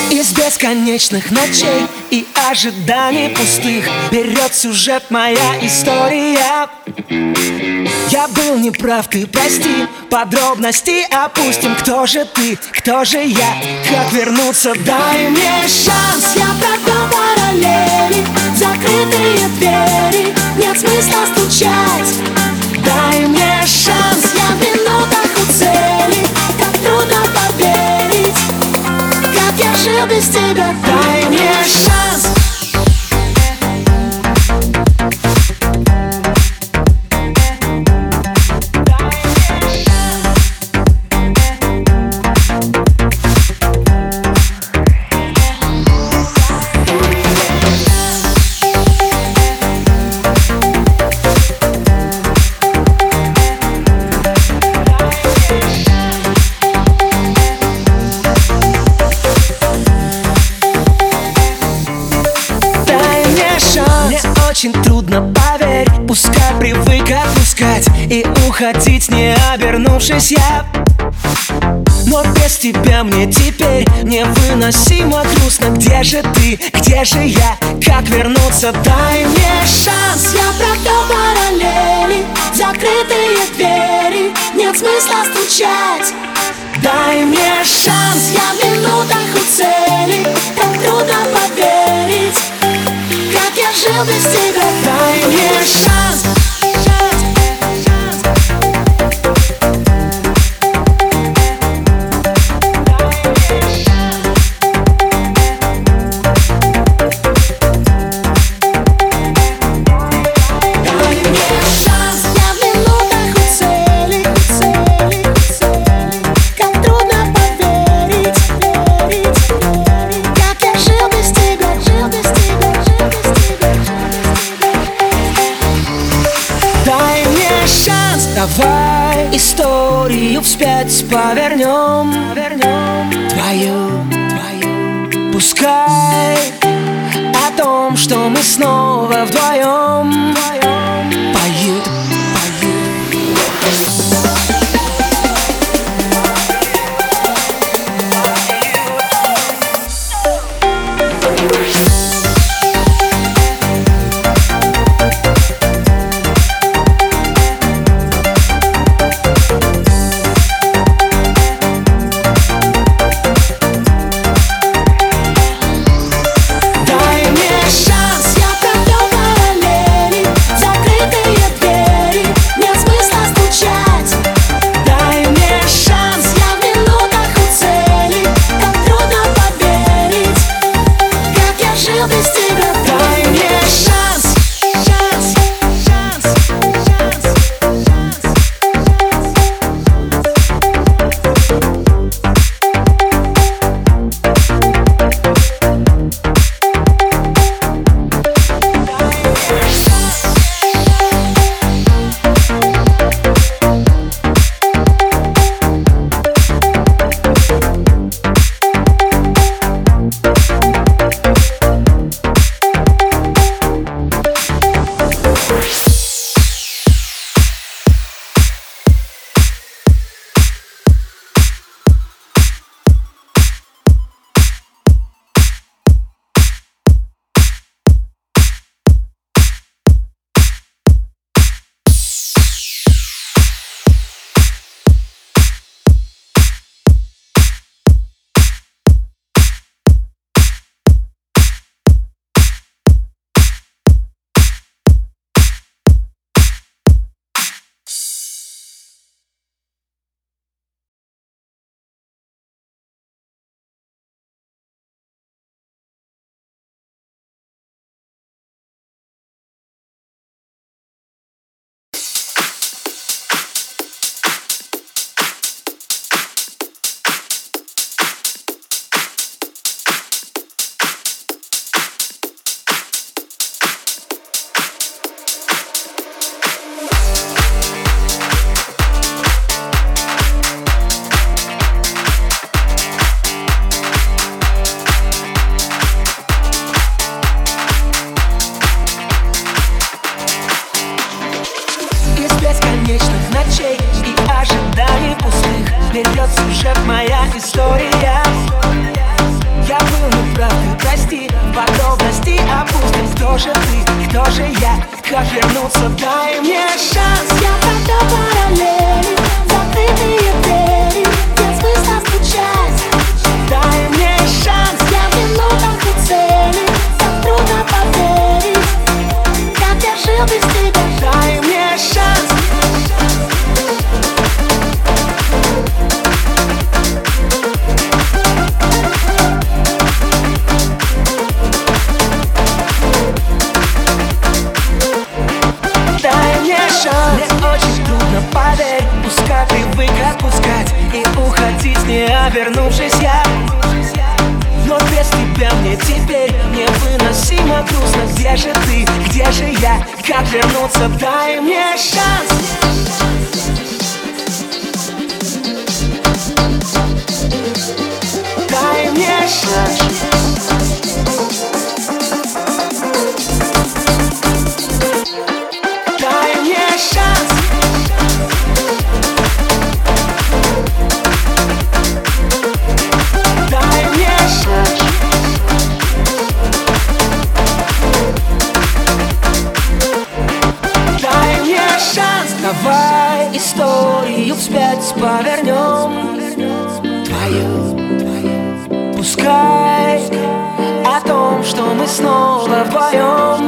Из бесконечных ночей и ожиданий пустых берет сюжет моя история. Я был неправ, ты прости, подробности опустим. Кто же ты, кто же я, как вернуться? Дай мне шанс, я провел параллели, закрытые двери, нет смысла стучать. Дай мне шанс, я в минутах у цели, как трудно поверить, как я жил без тебя. Дай мне шанс. Очень трудно, поверь, пускай привык отпускать и уходить, не обернувшись я. Но без тебя мне теперь невыносимо грустно. Где же ты, где же я, как вернуться? Дай мне шанс, я провел параллели, закрытые двери, нет смысла стучать. Дай мне шанс, я в минутах у цели, как трудно поверить, как я жил без тебя. Дай мне шанс. Давай историю вспять повернем, твою. Пускай о том, что мы снова вдвоем поют. Вперед сюжет, моя история. Я был же ты, кто же я, как вернуться, дай мне шанс. Я пройду параллели, закрытые двери, нет смысла стучать. Дай мне шанс. Я в минутах у цели, так трудно поверить, как я жил без тебя. Дай мне шанс. Дай мне шанс. Мне очень трудно, поверь, пускать привык отпускать и уходить, не обернувшись я. Но без тебя мне теперь невыносимо грустно. Где же ты, где же я, как вернуться, дай мне шанс. Дай мне шанс. Дай мне шанс. Дай мне шанс. Дай мне шанс. Давай историю вспять повернем, твою. Пускай о том, что мы снова вдвоем.